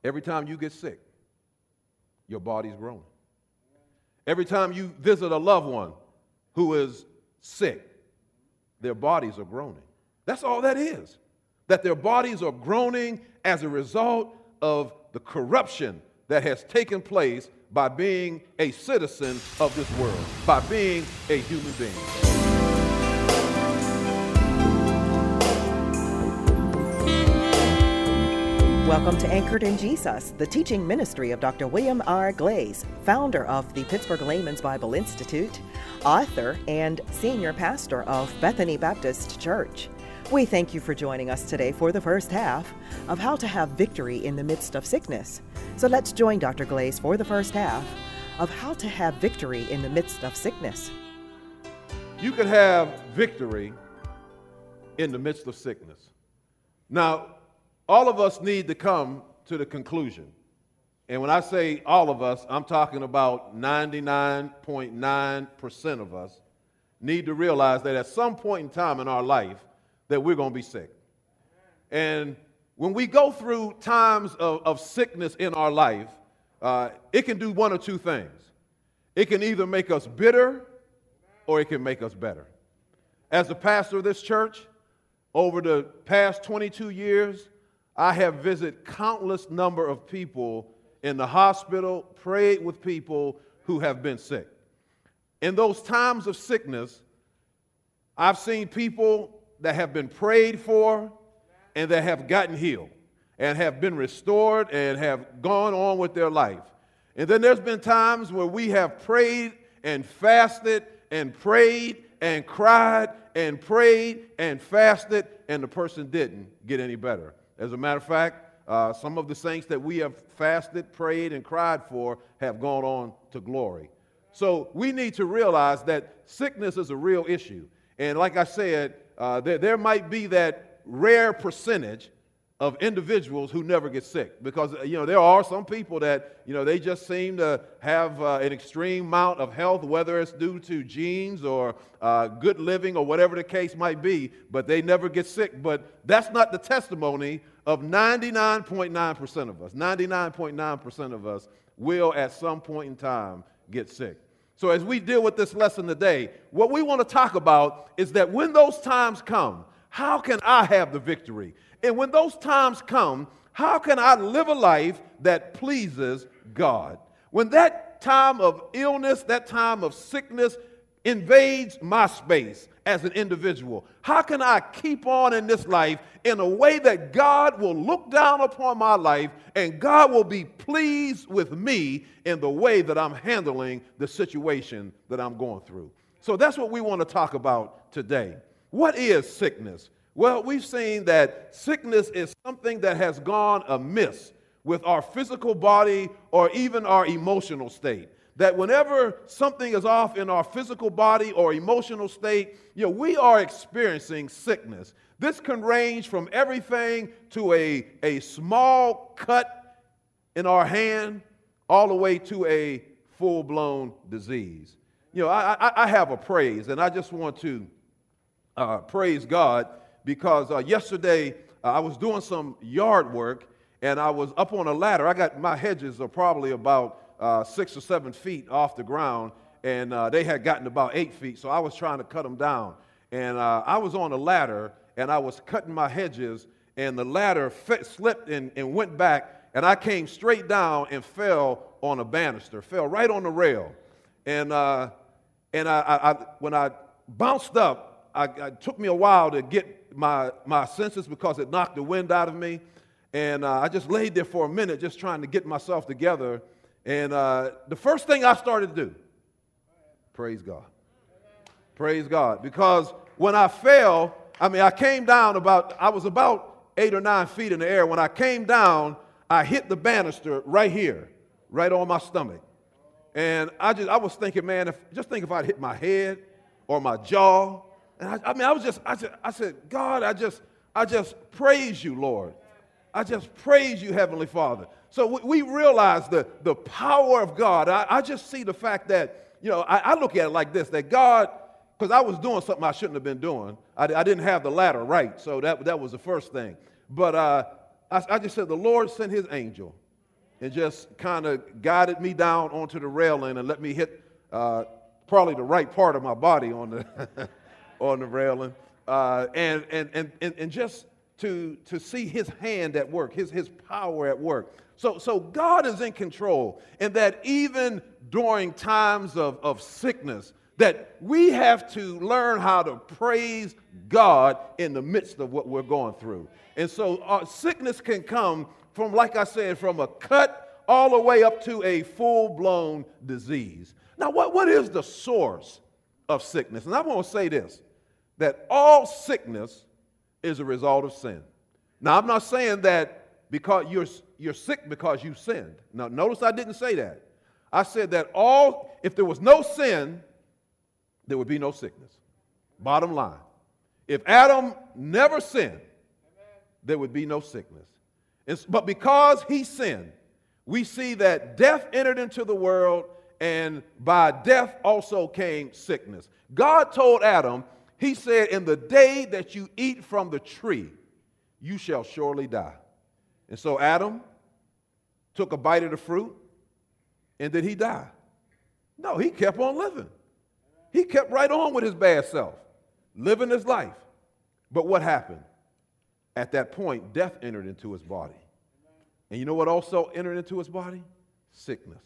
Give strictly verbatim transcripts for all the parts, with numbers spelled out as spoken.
Every time you get sick, your body's growing. Every time you visit a loved one who is sick, their bodies are groaning. That's all that is. That their bodies are groaning as a result of the corruption that has taken place by being a citizen of this world, by being a human being. Welcome to Anchored in Jesus, the teaching ministry of Doctor William R. Glaze, founder of the Pittsburgh Layman's Bible Institute, author and senior pastor of Bethany Baptist Church. We thank you for joining us today for the first half of How to Have Victory in the Midst of Sickness. So let's join Doctor Glaze for the first half of How to Have Victory in the Midst of Sickness. You can have victory in the midst of sickness. Now, all of us need to come to the conclusion. And when I say all of us, I'm talking about ninety-nine point nine percent of us need to realize that at some point in time in our life that we're going to be sick. And when we go through times of, of sickness in our life, uh, it can do one or two things. It can either make us bitter or it can make us better. As a pastor of this church, over the past twenty-two years, I have visited countless number of people in the hospital, prayed with people who have been sick. In those times of sickness, I've seen people that have been prayed for and that have gotten healed and have been restored and have gone on with their life. And then there's been times where we have prayed and fasted and prayed and cried and prayed and fasted, and the person didn't get any better. As a matter of fact, uh, some of the saints that we have fasted, prayed, and cried for have gone on to glory. So we need to realize that sickness is a real issue. And like I said, uh, there, there might be that rare percentage of individuals who never get sick, because you know there are some people that you know they just seem to have uh, an extreme amount of health, whether it's due to genes or uh, good living or whatever the case might be, but they never get sick. But that's not the testimony of ninety-nine point nine percent of us. ninety-nine point nine percent of us will at some point in time get sick. So as we deal with this lesson today, what we want to talk about is that when those times come, how can I have the victory? And when those times come, how can I live a life that pleases God? When that time of illness, that time of sickness invades my space as an individual, how can I keep on in this life in a way that God will look down upon my life and God will be pleased with me in the way that I'm handling the situation that I'm going through? So that's what we want to talk about today. What is sickness? Well, we've seen that sickness is something that has gone amiss with our physical body or even our emotional state. That whenever something is off in our physical body or emotional state, you know, we are experiencing sickness. This can range from everything to a, a small cut in our hand all the way to a full-blown disease. You know, I, I, I have a praise, and I just want to uh, praise God. Because uh, yesterday uh, I was doing some yard work and I was up on a ladder. I got my hedges are probably about uh, six or seven feet off the ground, and uh, they had gotten about eight feet. So I was trying to cut them down, and uh, I was on a ladder and I was cutting my hedges, and the ladder fit, slipped and, and went back, and I came straight down and fell on a banister, fell right on the rail, and uh, and I, I, I when I bounced up, I, it took me a while to get my my senses because it knocked the wind out of me, and uh, I just laid there for a minute just trying to get myself together, and uh, the first thing I started to do, praise God, praise God, because when I fell, I mean I came down about, I was about eight or nine feet in the air. When I came down, I hit the banister right here, right on my stomach, and I just I was thinking, man, if just think if I'd hit my head or my jaw. And I, I mean, I was just, I, just, I said, God, I just, I just praise you, Lord. I just praise you, Heavenly Father. So we, we realize the, the power of God. I, I just see the fact that, you know, I, I look at it like this, that God, because I was doing something I shouldn't have been doing. I, I didn't have the ladder right, so that, that was the first thing. But uh, I, I just said, the Lord sent his angel and just kind of guided me down onto the railing and let me hit uh, probably the right part of my body on the on the railing, uh, and, and and and and just to to see His hand at work, His His power at work. So so God is in control, and that even during times of, of sickness, that we have to learn how to praise God in the midst of what we're going through. And so our sickness can come from, like I said, from a cut all the way up to a full-blown disease. Now, what, what is the source of sickness? And I want to say this, that all sickness is a result of sin. Now, I'm not saying that because you're, you're sick because you sinned. Now, notice I didn't say that. I said that all, if there was no sin, there would be no sickness. Bottom line. If Adam never sinned, there would be no sickness. It's, but because he sinned, we see that death entered into the world, and by death also came sickness. God told Adam, He said, in the day that you eat from the tree, you shall surely die. And so Adam took a bite of the fruit, and did he die? No, he kept on living. He kept right on with his bad self, living his life. But what happened? At that point, death entered into his body. And you know what also entered into his body? Sickness.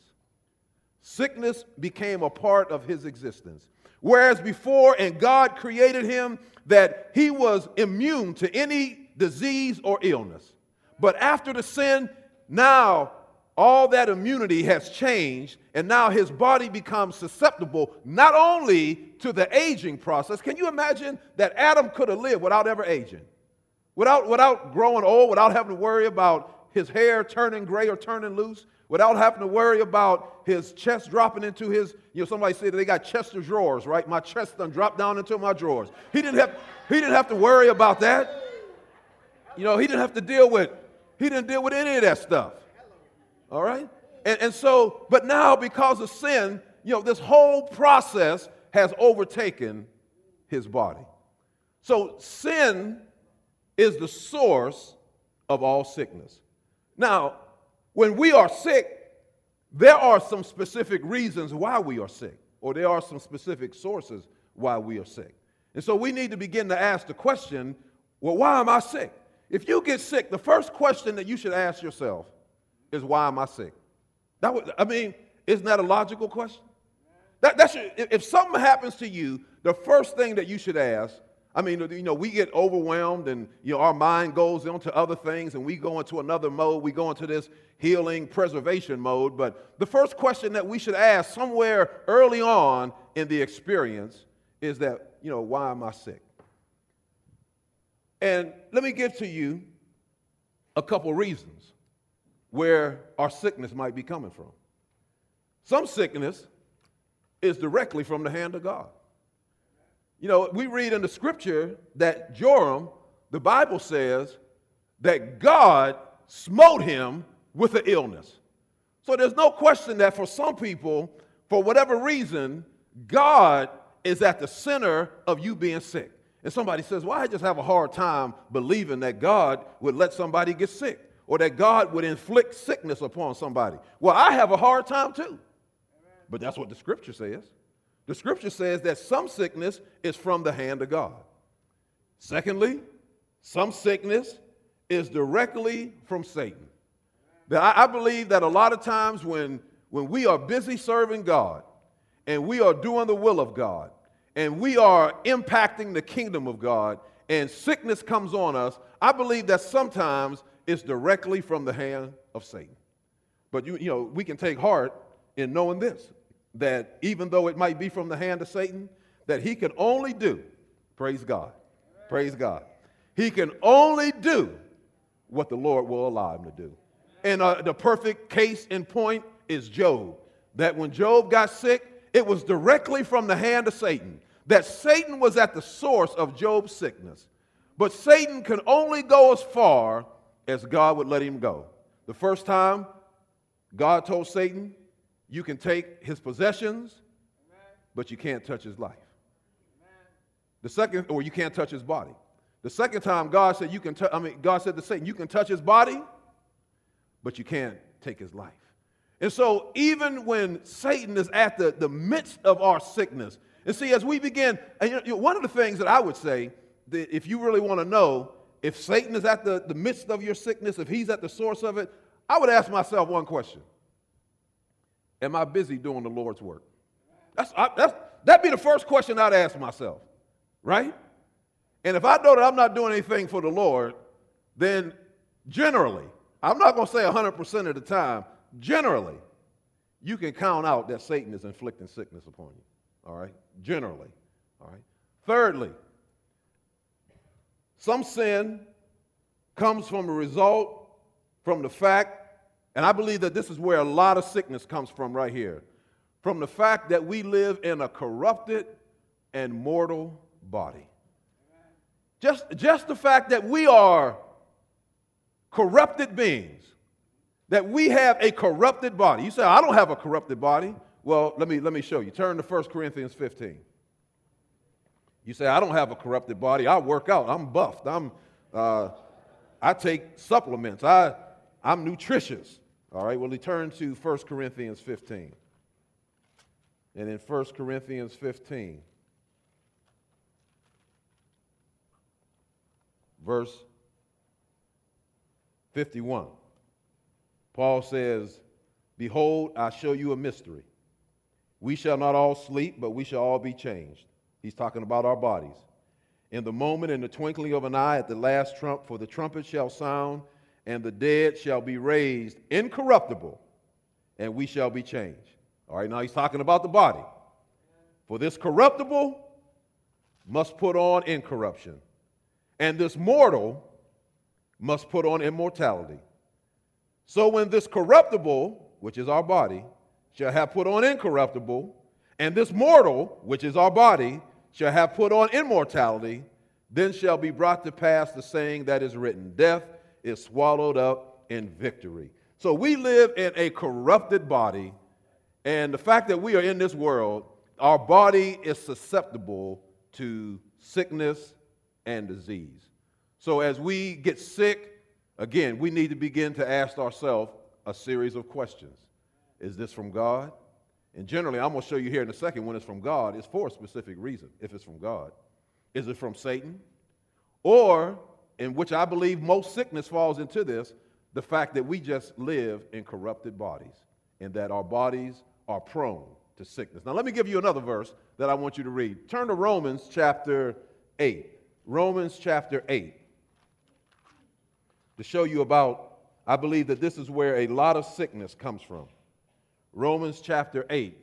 Sickness became a part of his existence. Whereas before, and God created him, that he was immune to any disease or illness. But after the sin, now all that immunity has changed, and now his body becomes susceptible not only to the aging process. Can you imagine that Adam could have lived without ever aging? Without, without growing old, without having to worry about his hair turning gray or turning loose, without having to worry about his chest dropping into his, you know, somebody said that they got chest of drawers, right? My chest done dropped down into my drawers. He didn't have, he didn't have to worry about that. You know, he didn't have to deal with, he didn't deal with any of that stuff. All right? And, and so, but now because of sin, you know, this whole process has overtaken his body. So sin is the source of all sickness. Now, when we are sick, there are some specific reasons why we are sick, or there are some specific sources why we are sick. And so we need to begin to ask the question, well, why am I sick? If you get sick, the first question that you should ask yourself is, why am I sick? That would, I mean, isn't that a logical question? That, that should, if something happens to you, the first thing that you should ask, I mean, you know, we get overwhelmed and, you know, our mind goes into other things and we go into another mode. We go into this healing, preservation mode. But the first question that we should ask somewhere early on in the experience is that, you know, why am I sick? And let me give to you a couple reasons where our sickness might be coming from. Some sickness is directly from the hand of God. You know, we read in the scripture that Joram, the Bible says, that God smote him with an illness. So there's no question that for some people, for whatever reason, God is at the center of you being sick. And somebody says, well, I just have a hard time believing that God would let somebody get sick, or that God would inflict sickness upon somebody. Well, I have a hard time too. But that's what the scripture says. The scripture says that some sickness is from the hand of God. Secondly, some sickness is directly from Satan. Now, I, I believe that a lot of times when, when we are busy serving God and we are doing the will of God and we are impacting the kingdom of God and sickness comes on us, I believe that sometimes it's directly from the hand of Satan. But, you, you know, we can take heart in knowing this, that even though it might be from the hand of Satan, that he can only do, praise God, praise God, he can only do what the Lord will allow him to do. And uh, the perfect case in point is Job, that when Job got sick, it was directly from the hand of Satan, that Satan was at the source of Job's sickness. But Satan can only go as far as God would let him go. The first time God told Satan, you can take his possessions, but you can't touch his life. The second, or you can't touch his body. The second time God said you can, t- I mean, God said to Satan, you can touch his body, but you can't take his life. And so even when Satan is at the, the midst of our sickness, and see, as we begin, and you know, one of the things that I would say, that if you really want to know if Satan is at the, the midst of your sickness, if he's at the source of it, I would ask myself one question. Am I busy doing the Lord's work? That's, I, that's, that'd be the first question I'd ask myself, right? And if I know that I'm not doing anything for the Lord, then generally, I'm not going to say one hundred percent of the time, generally, you can count out that Satan is inflicting sickness upon you, all right? Generally, all right? Thirdly, some sin comes from a result from the fact, and I believe that this is where a lot of sickness comes from right here, from the fact that we live in a corrupted and mortal body. Just, just the fact that we are corrupted beings, that we have a corrupted body. You say, I don't have a corrupted body. Well, let me, let me show you. Turn to First Corinthians fifteen. You say, I don't have a corrupted body. I work out. I'm buffed. I'm, uh, I take supplements. I, I'm nutritious. All right, well, he turned to First Corinthians fifteen. And in First Corinthians fifteen, verse fifty-one, Paul says, behold, I show you a mystery. We shall not all sleep, but we shall all be changed. He's talking about our bodies. In the moment, in the twinkling of an eye, at the last trump, for the trumpet shall sound, and the dead shall be raised incorruptible, and we shall be changed. All right, now he's talking about the body. For this corruptible must put on incorruption, and this mortal must put on immortality. So when this corruptible, which is our body, shall have put on incorruptible, and this mortal, which is our body, shall have put on immortality, then shall be brought to pass the saying that is written, death is swallowed up in victory. So we live in a corrupted body, and the fact that we are in this world, our body is susceptible to sickness and disease. So as we get sick, again, we need to begin to ask ourselves a series of questions. Is this from God? And generally, I'm going to show you here in a second when it's from God, it's for a specific reason, if it's from God. Is it from Satan? Or, in which I believe most sickness falls into this, the fact that we just live in corrupted bodies and that our bodies are prone to sickness. Now, let me give you another verse that I want you to read. Turn to Romans chapter eight. Romans chapter eight. To show you about, I believe that this is where a lot of sickness comes from. Romans chapter eight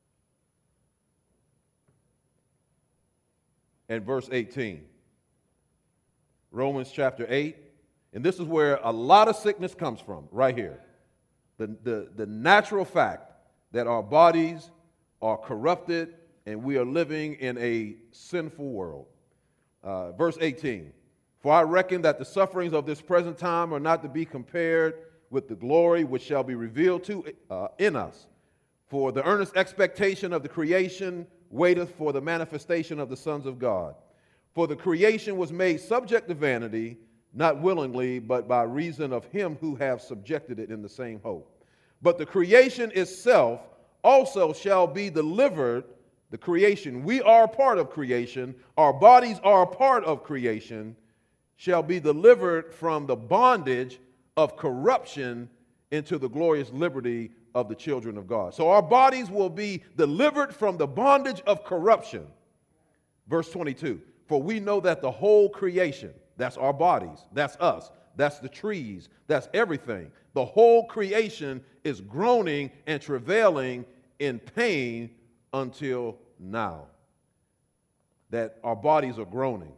and verse eighteen. Romans chapter eight, and this is where a lot of sickness comes from, right here. The, the, the natural fact that our bodies are corrupted and we are living in a sinful world. Uh, verse eighteen, for I reckon that the sufferings of this present time are not to be compared with the glory which shall be revealed to uh, in us. For the earnest expectation of the creation waiteth for the manifestation of the sons of God. For the creation was made subject to vanity, not willingly, but by reason of him who hath subjected it in the same hope. But the creation itself also shall be delivered, the creation, we are a part of creation, our bodies are a part of creation, shall be delivered from the bondage of corruption into the glorious liberty of the children of God. So our bodies will be delivered from the bondage of corruption. Verse twenty-two, for we know that the whole creation, that's our bodies, that's us, that's the trees, that's everything. The whole creation is groaning and travailing in pain until now. That our bodies are groaning.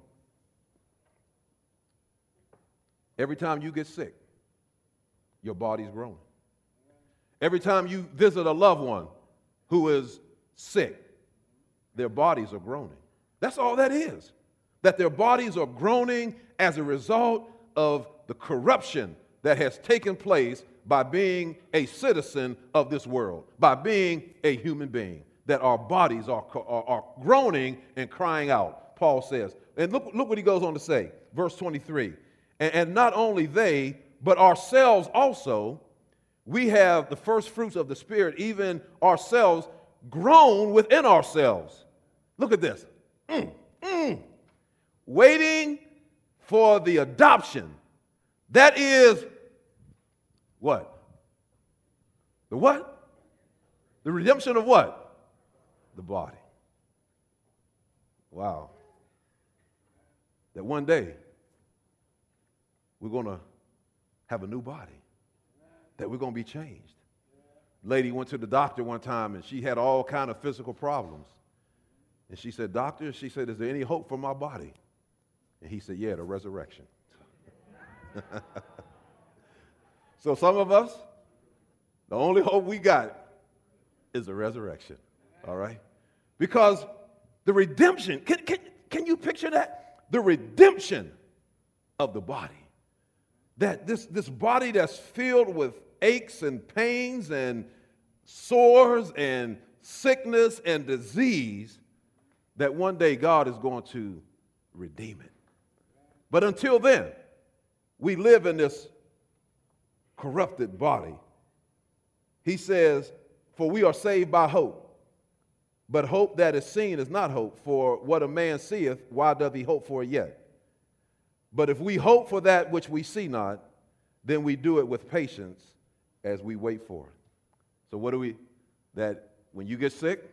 Every time you get sick, your body's groaning. Every time you visit a loved one who is sick, their bodies are groaning. That's all that is. That their bodies are groaning as a result of the corruption that has taken place by being a citizen of this world, by being a human being, that our bodies are, are, are groaning and crying out, Paul says. And look, look what he goes on to say, verse twenty-three. And, and not only they, but ourselves also, we have the first fruits of the Spirit, even ourselves, grown within ourselves. Look at this. Mm, mm. Waiting for the adoption. That is what? The what? The redemption of what? The body. Wow. That one day we're going to have a new body. That we're going to be changed. Lady went to the doctor one time and she had all kind of physical problems. And she said, doctor, she said, is there any hope for my body? And he said, yeah, the resurrection. So some of us, the only hope we got is the resurrection, all right? Because the redemption, can, can, can you picture that? The redemption of the body. That this, this body that's filled with aches and pains and sores and sickness and disease, that one day God is going to redeem it. But until then, we live in this corrupted body. He says, for we are saved by hope. But hope that is seen is not hope. For what a man seeth, why doth he hope for it yet? But if we hope for that which we see not, then we do it with patience as we wait for it. So what do we, that when you get sick,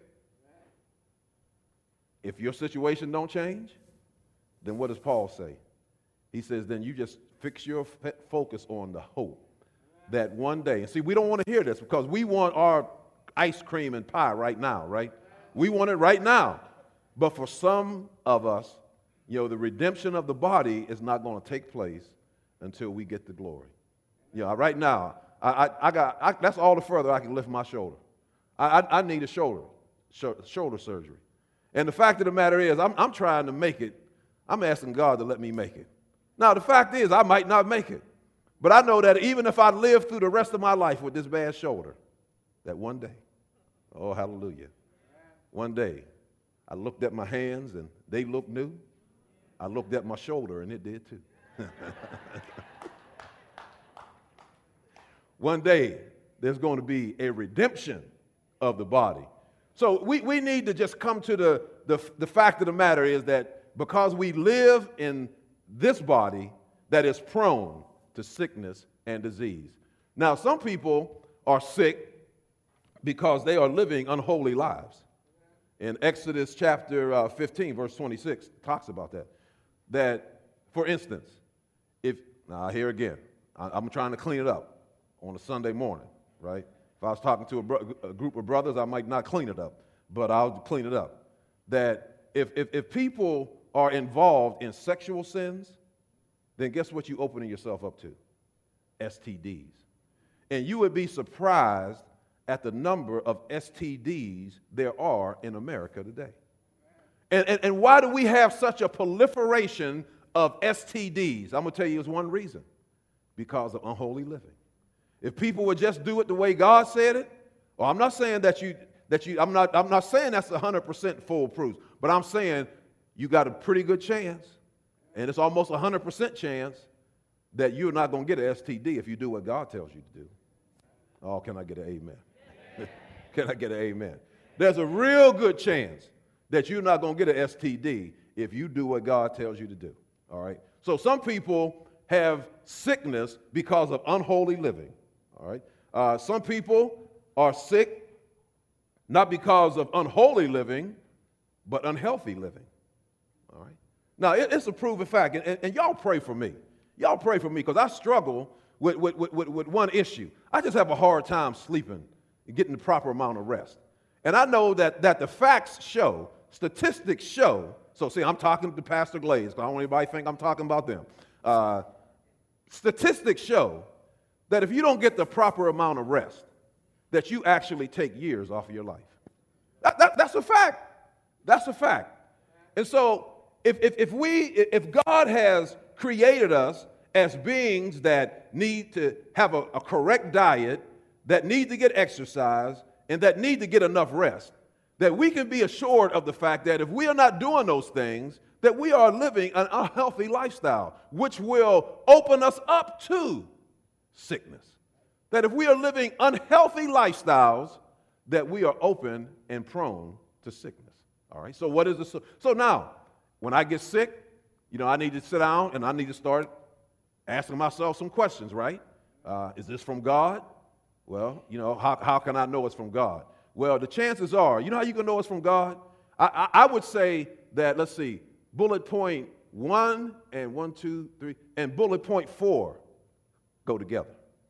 if your situation don't change, then what does Paul say? He says, then you just fix your f- focus on the hope that one day, and see, we don't want to hear this because we want our ice cream and pie right now, right? We want it right now. But for some of us, you know, the redemption of the body is not going to take place until we get the glory. You know, right now, I, I, I got, I, that's all the further I can lift my shoulder. I, I, I need a shoulder, shoulder surgery. And the fact of the matter is, I'm, I'm trying to make it. I'm asking God to let me make it. Now, the fact is, I might not make it. But I know that even if I live through the rest of my life with this bad shoulder, that one day, oh, hallelujah, one day, I looked at my hands and they looked new. I looked at my shoulder and it did too. One day, there's going to be a redemption of the body. So we, we need to just come to the, the, the fact of the matter is that because we live in this body that is prone to sickness and disease. Now, some people are sick because they are living unholy lives. In Exodus chapter uh, fifteen, verse twenty-six, talks about that. That, for instance, if, now here again, I, I'm trying to clean it up on a Sunday morning, right? If I was talking to a, bro- a group of brothers, I might not clean it up, but I'll clean it up. That if, if, if people are involved in sexual sins, then guess what you're opening yourself up to? S T Ds. And you would be surprised at the number of S T Ds there are in America today. And, and, and why do we have such a proliferation of S T Ds? I'm going to tell you it's one reason. Because of unholy living. If people would just do it the way God said it, well, I'm not saying that you, that you, I'm not, I'm not saying that's one hundred percent foolproof, but I'm saying you got a pretty good chance, and it's almost a one hundred percent chance that you're not going to get an S T D if you do what God tells you to do. Oh, can I get an amen? Can I get an amen? There's a real good chance that you're not going to get an S T D if you do what God tells you to do. All right? So some people have sickness because of unholy living. All right? Uh, some people are sick not because of unholy living, but unhealthy living. All right? Now, it, it's a proven fact, and, and, and y'all pray for me. Y'all pray for me because I struggle with, with, with, with one issue. I just have a hard time sleeping and getting the proper amount of rest. And I know that, that the facts show, statistics show, so see, I'm talking to Pastor Glaze, because I don't want anybody to think I'm talking about them. Uh, statistics show that if you don't get the proper amount of rest, that you actually take years off of your life. That, that, that's a fact. That's a fact. And so if, if, if we, if God has created us as beings that need to have a, a correct diet, that need to get exercise, and that need to get enough rest, that we can be assured of the fact that if we are not doing those things, that we are living an unhealthy lifestyle, which will open us up to sickness. that if we are living unhealthy lifestyles, that we are open and prone to sickness. All right, so what is the, so, so now, when I get sick, you know, I need to sit down and I need to start asking myself some questions, right? Uh, is this from God? Well, you know, how, how can I know it's from God? Well, the chances are, you know how you can know it's from God? I, I, I would say that, let's see, bullet point one and one, two, three, and bullet point four go together.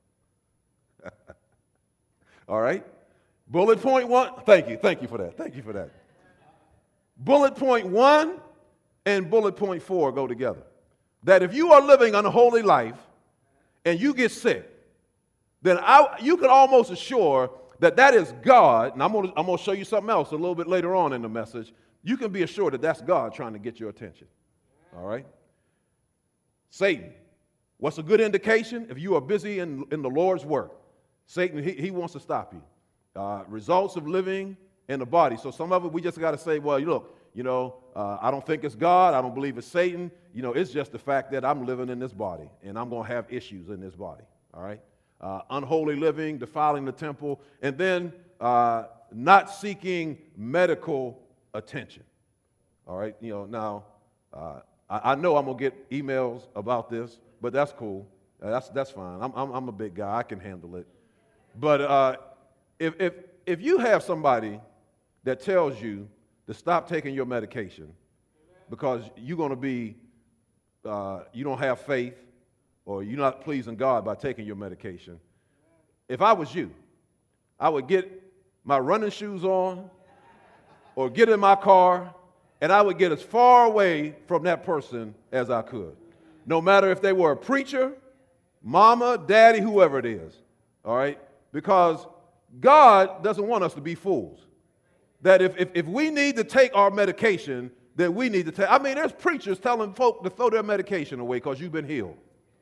All right? Bullet point one, thank you, thank you for that, thank you for that. Bullet point one and bullet point four go together. That if you are living an unholy life and you get sick, then I, you can almost assure that that is God, and I'm going to I'm going to show you something else a little bit later on in the message. You can be assured that that's God trying to get your attention. All right? Satan. What's a good indication? If you are busy in, in the Lord's work, Satan, he, he wants to stop you. Uh, results of living in the body. So some of it, we just got to say, well, you look, you know, uh, I don't think it's God. I don't believe it's Satan. You know, it's just the fact that I'm living in this body, and I'm going to have issues in this body. All right? Uh, unholy living, defiling the temple, and then uh, not seeking medical attention. All right, you know, now, uh, I, I know I'm going to get emails about this, but that's cool. Uh, that's that's fine. I'm, I'm, I'm a big guy. I can handle it. But uh, if, if, if you have somebody that tells you to stop taking your medication because you're going to be, uh, you don't have faith, or you're not pleasing God by taking your medication, if I was you, I would get my running shoes on or get in my car, and I would get as far away from that person as I could, no matter if they were a preacher, mama, daddy, whoever it is, all right? Because God doesn't want us to be fools. That if, if, if we need to take our medication, then we need to take, I mean, there's preachers telling folk to throw their medication away because you've been healed.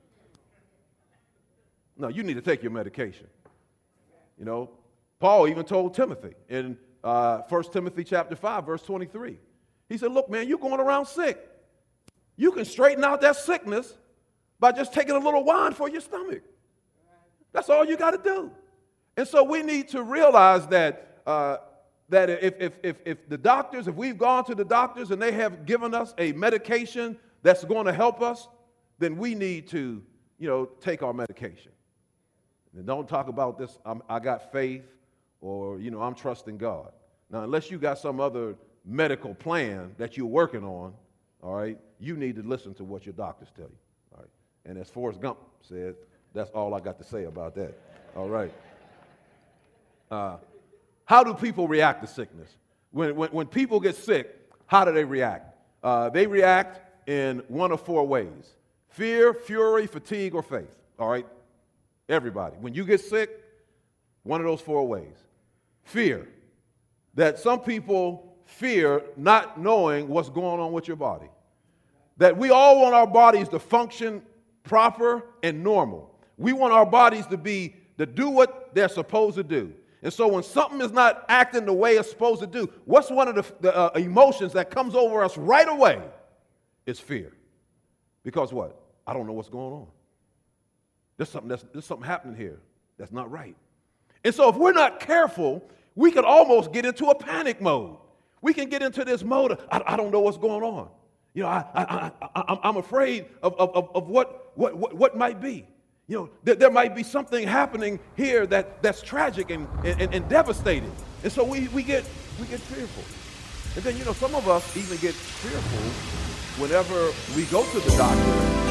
No, you need to take your medication. You know, Paul even told Timothy in uh, First Timothy chapter five, verse twenty-three. He said, look, man, you're going around sick. You can straighten out that sickness by just taking a little wine for your stomach. That's all you got to do. And so we need to realize that uh, that if, if, if, if the doctors, if we've gone to the doctors and they have given us a medication that's going to help us, then we need to, you know, take our medication. And don't talk about this, I'm, I got faith, or, you know, I'm trusting God. Now, unless you got some other medical plan that you're working on, all right, you need to listen to what your doctors tell you. All right. And as Forrest Gump said, that's all I got to say about that. All right. Uh, how do people react to sickness? When, when, when people get sick, how do they react? Uh, they react in one of four ways: fear, fury, fatigue, or faith. All right? Everybody. When you get sick, one of those four ways. Fear. That some people fear not knowing what's going on with your body. That we all want our bodies to function proper and normal. We want our bodies to be, to do what they're supposed to do. And so when something is not acting the way it's supposed to do, what's one of the, the uh, emotions that comes over us right away? It's fear. Because what? I don't know what's going on. There's something, that's, there's something happening here that's not right. And so if we're not careful, we could almost get into a panic mode. We can get into this mode of, I, I don't know what's going on. You know, I, I, I, I'm afraid of, of, of what, what, what, what might be. You know, there, there might be something happening here that, that's tragic and, and, and devastating. And so we, we, get, we get fearful. And then, you know, some of us even get fearful whenever we go to the doctor.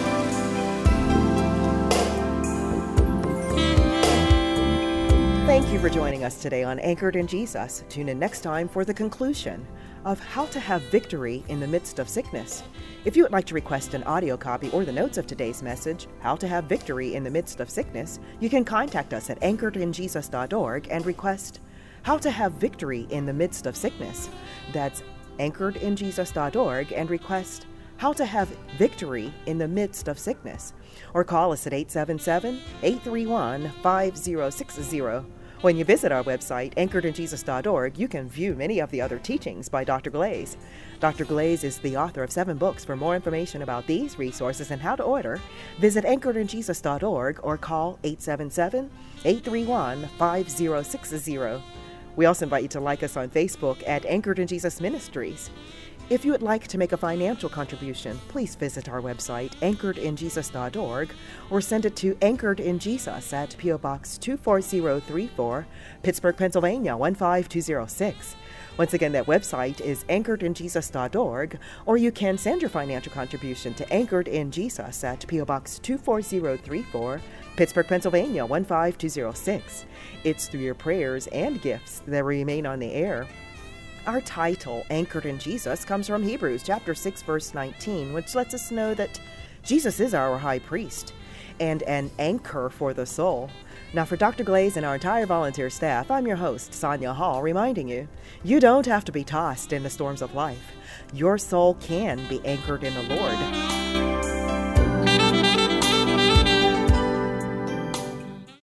Thank you for joining us today on Anchored in Jesus. Tune in next time for the conclusion of how to have victory in the midst of sickness. If you would like to request an audio copy or the notes of today's message, How to Have Victory in the Midst of Sickness, you can contact us at anchored in jesus dot org and request How to Have Victory in the Midst of Sickness. That's anchored in jesus dot org and request How to Have Victory in the Midst of Sickness. Or call us at eight seven seven, eight three one, five zero six zero. When you visit our website, anchored in jesus dot org, you can view many of the other teachings by Doctor Glaze. Doctor Glaze is the author of seven books. For more information about these resources and how to order, visit anchored in jesus dot org or call eight seven seven, eight three one, five zero six zero. We also invite you to like us on Facebook at Anchored in Jesus Ministries. If you would like to make a financial contribution, please visit our website, anchored in jesus dot org, or send it to Anchored in Jesus at P O Box two four zero three four, Pittsburgh, Pennsylvania one five two zero six. Once again, that website is anchored in jesus dot org, or you can send your financial contribution to Anchored in Jesus at P O Box two four zero three four, Pittsburgh, Pennsylvania one five two zero six. It's through your prayers and gifts that remain on the air. Our title, Anchored in Jesus, comes from Hebrews chapter six, verse nineteen, which lets us know that Jesus is our high priest and an anchor for the soul. Now, for Doctor Glaze and our entire volunteer staff, I'm your host, Sonia Hall, reminding you, you don't have to be tossed in the storms of life. Your soul can be anchored in the Lord.